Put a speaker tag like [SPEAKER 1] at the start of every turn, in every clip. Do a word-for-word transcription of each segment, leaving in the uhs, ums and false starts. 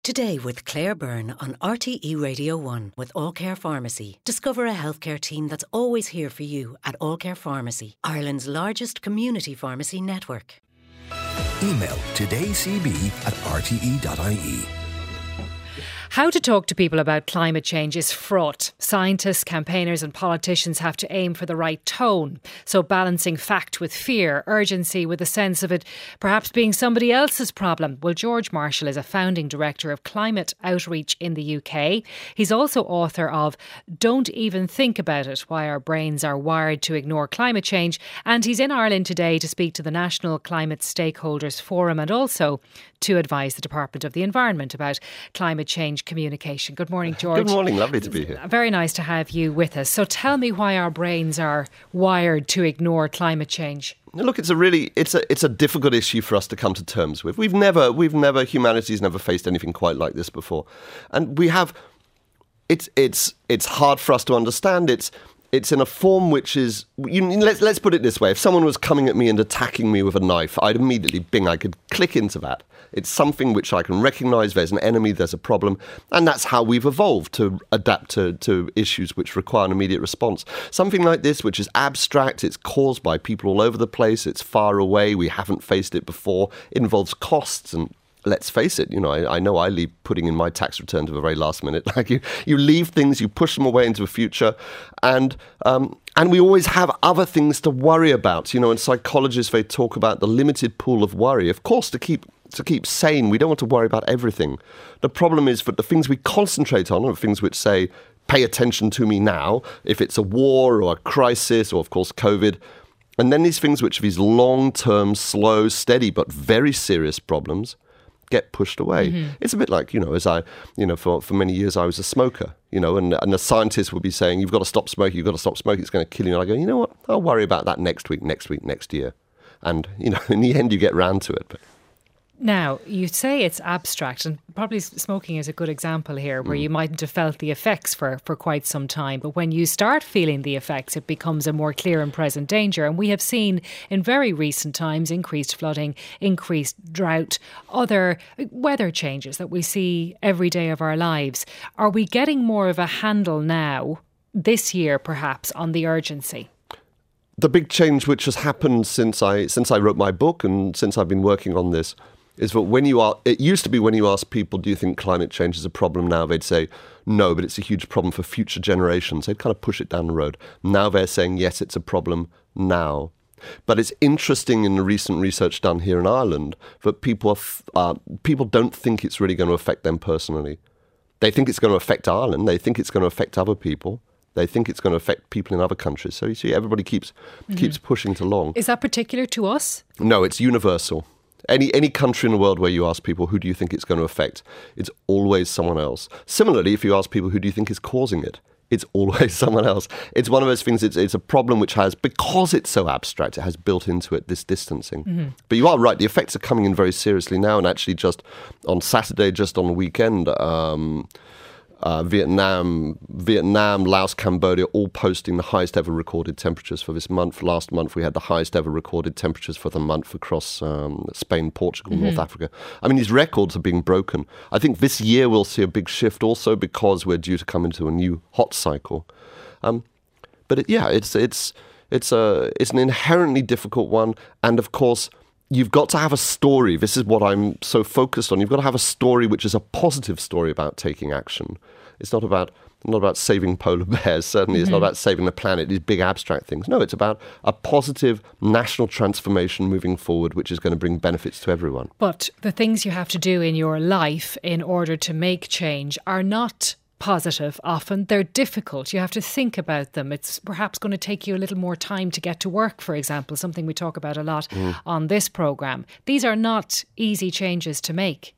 [SPEAKER 1] Today with Claire Byrne on R T E Radio one with All Care Pharmacy. Discover a healthcare team that's always here for you at All Care Pharmacy, Ireland's largest community pharmacy network.
[SPEAKER 2] Email todaycb at r t e dot i e.
[SPEAKER 3] How to talk to people about climate change is fraught. Scientists, campaigners and politicians have to aim for the right tone. So balancing fact with fear, urgency with a sense of it perhaps being somebody else's problem. Well, George Marshall is a founding director of Climate Outreach in the U K. He's also author of Don't Even Think About It, Why Our Brains Are Wired to Ignore Climate Change. And he's in Ireland today to speak to the National Climate Stakeholders Forum and also to advise the Department of the Environment about climate change communication. Good morning, George.
[SPEAKER 4] Good morning. Lovely to be here.
[SPEAKER 3] Very nice to have you with us. So tell me why our brains are wired to ignore climate change.
[SPEAKER 4] Look, it's a really it's a it's a difficult issue for us to come to terms with. We've never we've never humanity's never faced anything quite like this before, and we have. It's it's it's hard for us to understand. It's It's in a form which is, you, let's, let's put it this way. If someone was coming at me and attacking me with a knife, I'd immediately, bing, I could click into that. It's something which I can recognise. There's an enemy, there's a problem. And that's how we've evolved to adapt to, to issues which require an immediate response. Something like this, which is abstract, it's caused by people all over the place, it's far away, we haven't faced it before, it involves costs and let's face it, you know, I, I know I leave putting in my tax return to the very last minute. Like you, you leave things, you push them away into the future, and um, and we always have other things to worry about. You know, and psychologists, they talk about the limited pool of worry. Of course, to keep to keep sane, we don't want to worry about everything. The problem is that the things we concentrate on are things which say, pay attention to me now, if it's a war or a crisis or, of course, COVID. And then these things which are these long-term, slow, steady, but very serious problems get pushed away. Mm-hmm. It's a bit like, you know, as I, you know, for, for many years I was a smoker, you know, and, and the scientists would be saying, you've got to stop smoking, you've got to stop smoking, it's going to kill you. And I go, you know what, I'll worry about that next week, next week, next year. And, you know, in the end you get round to it. But
[SPEAKER 3] now, you say it's abstract, and probably smoking is a good example here, where mm. you mightn't have felt the effects for, for quite some time. But when you start feeling the effects, it becomes a more clear and present danger. And we have seen in very recent times increased flooding, increased drought, other weather changes that we see every day of our lives. Are we getting more of a handle now, this year perhaps, on the urgency?
[SPEAKER 4] The big change which has happened since I since I wrote my book and since I've been working on this is that when you are, it used to be when you ask people, do you think climate change is a problem now? They'd say, no, but it's a huge problem for future generations. They'd kind of push it down the road. Now they're saying, yes, it's a problem now. But it's interesting in the recent research done here in Ireland that people are, uh, people don't think it's really going to affect them personally. They think it's going to affect Ireland. They think it's going to affect other people. They think it's going to affect people in other countries. So you see, everybody keeps mm-hmm. keeps pushing it along.
[SPEAKER 3] Is that particular to us?
[SPEAKER 4] No, it's universal. Any any country in the world where you ask people, who do you think it's going to affect? It's always someone else. Similarly, if you ask people, who do you think is causing it? It's always someone else. It's one of those things, it's, it's a problem which has, because it's so abstract, it has built into it this distancing. Mm-hmm. But you are right, the effects are coming in very seriously now. And actually just on Saturday, just on the weekend, um, Uh, Vietnam, Vietnam, Laos, Cambodia, all posting the highest ever recorded temperatures for this month. Last month, we had the highest ever recorded temperatures for the month across um, Spain, Portugal, mm-hmm. North Africa. I mean, these records are being broken. I think this year we'll see a big shift also because we're due to come into a new hot cycle. Um, but it, yeah, it's it's it's a it's an inherently difficult one, and of course, you've got to have a story. This is what I'm so focused on. You've got to have a story which is a positive story about taking action. It's not about not about saving polar bears, certainly. Mm-hmm. It's not about saving the planet, these big abstract things. No, it's about a positive national transformation moving forward, which is going to bring benefits to everyone.
[SPEAKER 3] But the things you have to do in your life in order to make change are not positive often. They're difficult. You have to think about them. It's perhaps going to take you a little more time to get to work, for example, something we talk about a lot mm. on this programme. These are not easy changes to make.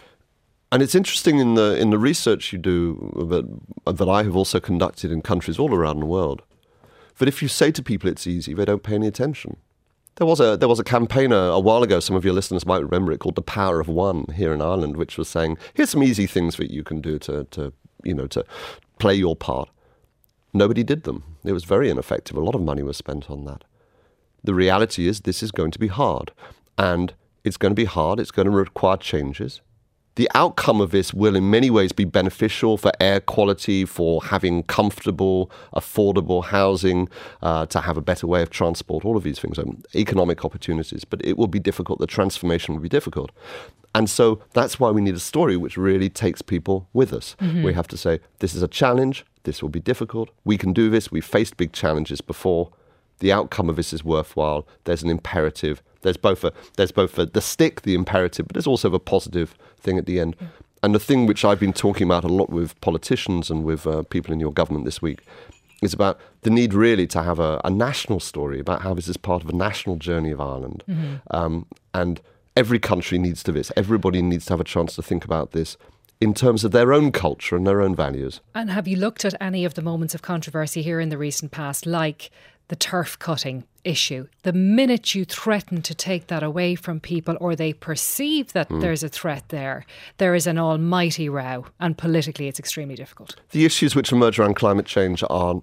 [SPEAKER 4] And it's interesting in the in the research you do that that I have also conducted in countries all around the world, that if you say to people it's easy, they don't pay any attention. There was a there was a campaign a, a while ago, some of your listeners might remember it, called The Power of One here in Ireland, which was saying, here's some easy things that you can do to, to you know, to play your part. Nobody did them. It was very ineffective. A lot of money was spent on that. The reality is this is going to be hard. And it's going to be hard. It's going to require changes. the outcome of this will in many ways be beneficial for air quality, for having comfortable, affordable housing, uh, to have a better way of transport, all of these things, um, economic opportunities. But it will be difficult. The transformation will be difficult. And so that's why we need a story which really takes people with us. Mm-hmm. We have to say, this is a challenge. This will be difficult. We can do this. We've faced big challenges before. The outcome of this is worthwhile. There's an imperative. There's both a, there's both a, the stick, the imperative, but there's also a positive thing at the end. Mm. And the thing which I've been talking about a lot with politicians and with uh, people in your government this week is about the need really to have a, a national story about how this is part of a national journey of Ireland. Mm-hmm. Um, and every country needs to this. Everybody needs to have a chance to think about this in terms of their own culture and their own values.
[SPEAKER 3] And have you looked at any of the moments of controversy here in the recent past, like the turf cutting issue? The minute you threaten to take that away from people, or they perceive that mm. there's a threat there, there is an almighty row, and politically it's extremely difficult.
[SPEAKER 4] The issues which emerge around climate change are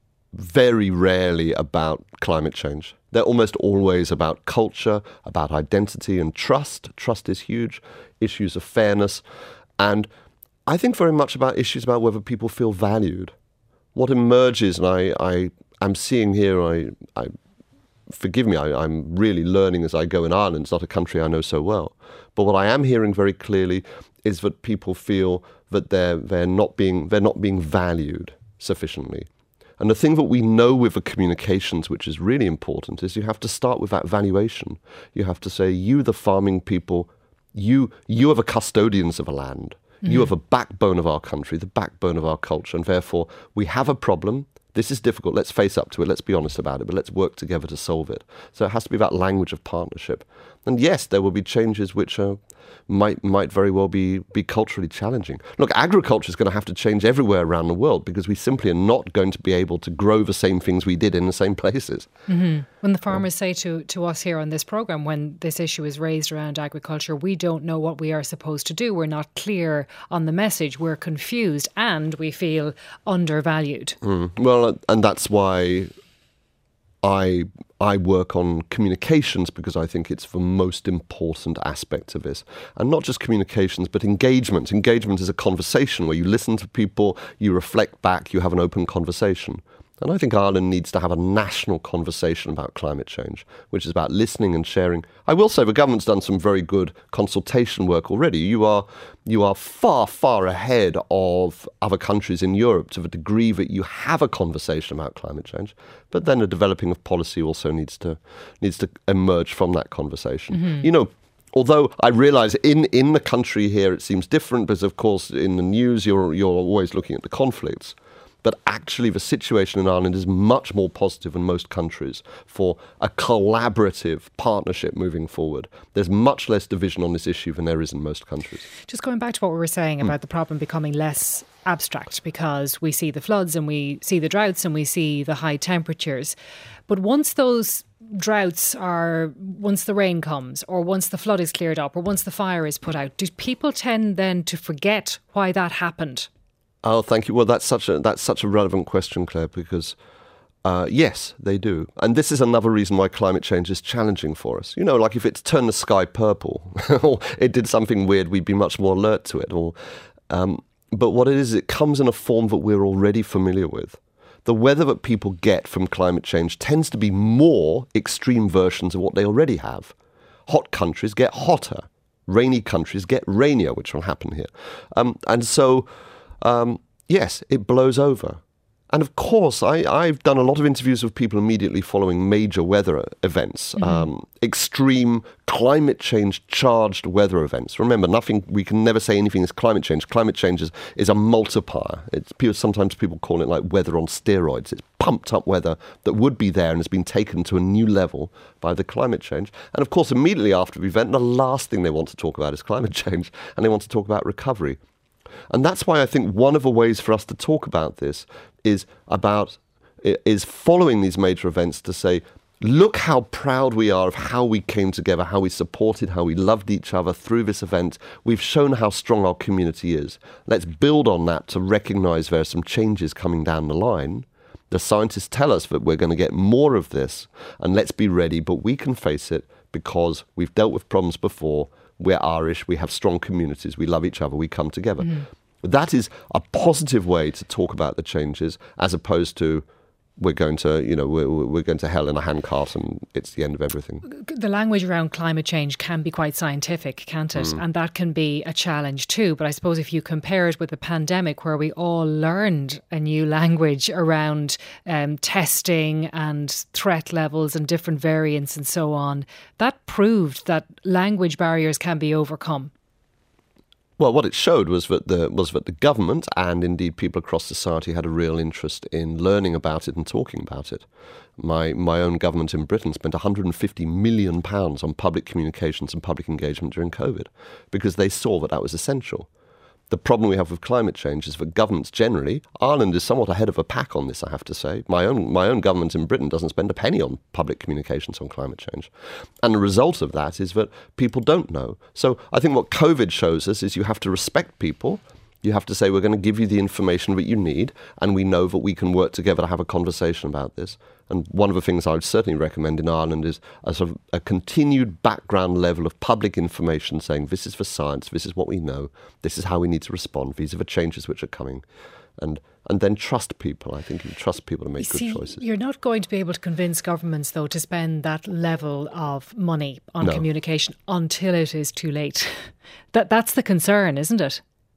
[SPEAKER 4] very rarely about climate change. They're almost always about culture, about identity and trust. Trust is huge. Issues of fairness. And I think very much about issues about whether people feel valued. What emerges, and I, I am seeing here, I, I forgive me, I, I'm really learning as I go in Ireland. It's not a country I know so well. But what I am hearing very clearly is that people feel that they're they're not being they're not being valued sufficiently. And the thing that we know with the communications, which is really important, is you have to start with that valuation. You have to say, you, the farming people, you you are the custodians of a land. Mm-hmm. You are the backbone of our country, the backbone of our culture. And therefore, we have a problem. This is difficult. Let's face up to it. Let's be honest about it. But let's work together to solve it. So it has to be that language of partnership. And yes, there will be changes which are, might might very well be, be culturally challenging. Look, agriculture is going to have to change everywhere around the world because we simply are not going to be able to grow the same things we did in the same places.
[SPEAKER 3] Mm-hmm. When the farmers yeah. say to, to us here on this programme, when this issue is raised around agriculture, we don't know what we are supposed to do. We're not clear on the message. We're confused and we feel undervalued.
[SPEAKER 4] Mm. Well, and that's why I I work on communications, because I think it's the most important aspect of this. And not just communications, but engagement. Engagement is a conversation where you listen to people, you reflect back, you have an open conversation. And I think Ireland needs to have a national conversation about climate change, which is about listening and sharing. I will say the government's done some very good consultation work already. You are you are far, far ahead of other countries in Europe to the degree that you have a conversation about climate change. But then the developing of policy also needs to needs to emerge from that conversation. Mm-hmm. You know, although I realise in, in the country here it seems different, because of course in the news you're you're always looking at the conflicts. But actually the situation in Ireland is much more positive than most countries for a collaborative partnership moving forward. There's much less division on this issue than there is in most countries.
[SPEAKER 3] Just going back to what we were saying about mm. the problem becoming less abstract, because we see the floods and we see the droughts and we see the high temperatures. But once those droughts are, once the rain comes, or once the flood is cleared up, or once the fire is put out, do people tend then to forget why that happened?
[SPEAKER 4] Oh, thank you. Well, that's such a that's such a relevant question, Claire, because uh, yes, they do. And this is another reason why climate change is challenging for us. You know, like if it's turned the sky purple or it did something weird, we'd be much more alert to it. Or, um, but what it is, it comes in a form that we're already familiar with. The weather that people get from climate change tends to be more extreme versions of what they already have. Hot countries get hotter. Rainy countries get rainier, which will happen here. Um, and so... Um, yes, it blows over. And of course, I, I've done a lot of interviews with people immediately following major weather events, mm-hmm. um, extreme climate change charged weather events. Remember, nothing, we can never say anything is climate change. Climate change is, is a multiplier. It's, sometimes people call it like weather on steroids. It's pumped up weather that would be there and has been taken to a new level by the climate change. And of course, immediately after the event, the last thing they want to talk about is climate change, and they want to talk about recovery. And that's why I think one of the ways for us to talk about this is about is following these major events to say, look how proud we are of how we came together, how we supported, how we loved each other through this event. We've shown how strong our community is. Let's build on that to recognise there are some changes coming down the line. The scientists tell us that we're going to get more of this, and let's be ready, but we can face it because we've dealt with problems before. we're Irish, we have strong communities, we love each other, we come together. Mm. That is a positive way to talk about the changes, as opposed to we're going to, you know, we're, we're going to hell in a handcart and it's the end of everything.
[SPEAKER 3] The language around climate change can be quite scientific, can't it? Mm. And that can be a challenge too. But I suppose if you compare it with the pandemic, where we all learned a new language around um, testing and threat levels and different variants and so on, that proved that language barriers can be overcome.
[SPEAKER 4] Well, what it showed was that the was that the government and indeed people across society had a real interest in learning about it and talking about it. My my own government in Britain spent one hundred fifty million pounds on public communications and public engagement during COVID because they saw that that was essential. The problem we have with climate change is that governments generally, Ireland is somewhat ahead of a pack on this, I have to say. My own my own government in Britain doesn't spend a penny on public communications on climate change. And the result of that is that people don't know. So I think what COVID shows us is you have to respect people. You have to say, we're going to give you the information that you need, and we know that we can work together to have a conversation about this. And one of the things I would certainly recommend in Ireland is a sort of a continued background level of public information saying, this is for science, this is what we know, this is how we need to respond, these are the changes which are coming. And and then trust people. I think you trust people to make
[SPEAKER 3] you
[SPEAKER 4] good
[SPEAKER 3] see,
[SPEAKER 4] choices.
[SPEAKER 3] You're not going to be able to convince governments, though, to spend that level of money on
[SPEAKER 4] No.
[SPEAKER 3] communication until it is too late. That That's the concern, isn't it?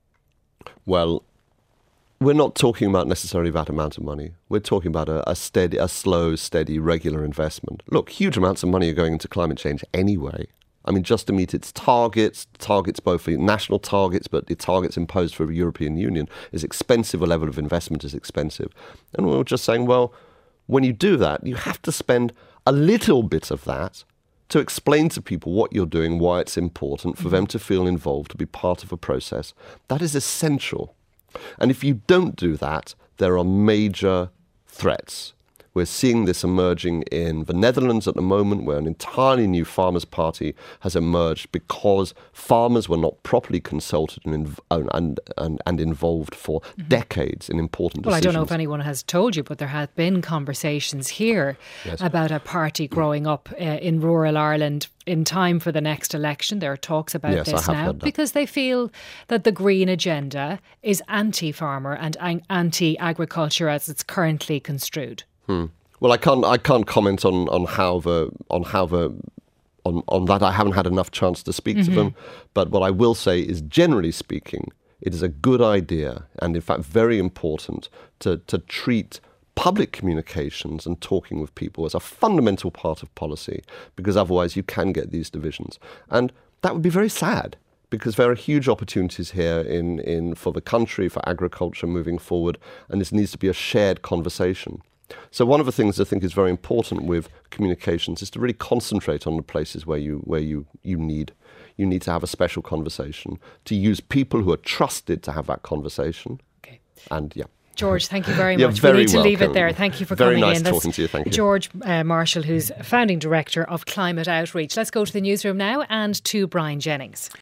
[SPEAKER 4] Well, we're not talking about necessarily that amount of money. We're talking about a, a steady, a slow, steady, regular investment. Look, huge amounts of money are going into climate change anyway. I mean, just to meet its targets, targets both the national targets, but the targets imposed for the European Union is expensive. A level of investment is expensive. And we were just saying, well, when you do that, you have to spend a little bit of that to explain to people what you're doing, why it's important, for mm-hmm. them to feel involved, to be part of a process. That is essential. And if you don't do that, there are major threats. We're seeing this emerging in the Netherlands at the moment, where an entirely new Farmers' Party has emerged because farmers were not properly consulted and and and, and involved for mm-hmm. decades in important
[SPEAKER 3] well,
[SPEAKER 4] decisions.
[SPEAKER 3] Well, I don't know if anyone has told you, but there have been conversations here yes. about a party growing up uh, in rural Ireland in time for the next election. There are talks about
[SPEAKER 4] yes,
[SPEAKER 3] this
[SPEAKER 4] I have
[SPEAKER 3] now
[SPEAKER 4] heard that.
[SPEAKER 3] Because they feel that the Green agenda is anti-farmer and an- anti-agriculture as it's currently construed.
[SPEAKER 4] Hmm. Well, I can't. I can't comment on, on how the on how the on, on that. I haven't had enough chance to speak mm-hmm. to them. But what I will say is, generally speaking, it is a good idea, and in fact, very important to to treat public communications and talking with people as a fundamental part of policy, because otherwise you can get these divisions, and that would be very sad. Because there are huge opportunities here in, in for the country, for agriculture moving forward, and this needs to be a shared conversation. So one of the things I think is very important with communications is to really concentrate on the places where you where you, you need you need to have a special conversation, to use people who are trusted to have that conversation.
[SPEAKER 3] Okay.
[SPEAKER 4] And yeah.
[SPEAKER 3] George, thank you very
[SPEAKER 4] You're
[SPEAKER 3] much.
[SPEAKER 4] very
[SPEAKER 3] we need to
[SPEAKER 4] welcome.
[SPEAKER 3] leave it there. Thank you for
[SPEAKER 4] very
[SPEAKER 3] coming
[SPEAKER 4] nice
[SPEAKER 3] in.
[SPEAKER 4] Very nice
[SPEAKER 3] That's
[SPEAKER 4] talking to you. Thank you.
[SPEAKER 3] George uh, Marshall, who's founding director of Climate Outreach. Let's go to the newsroom now and to Brian Jennings.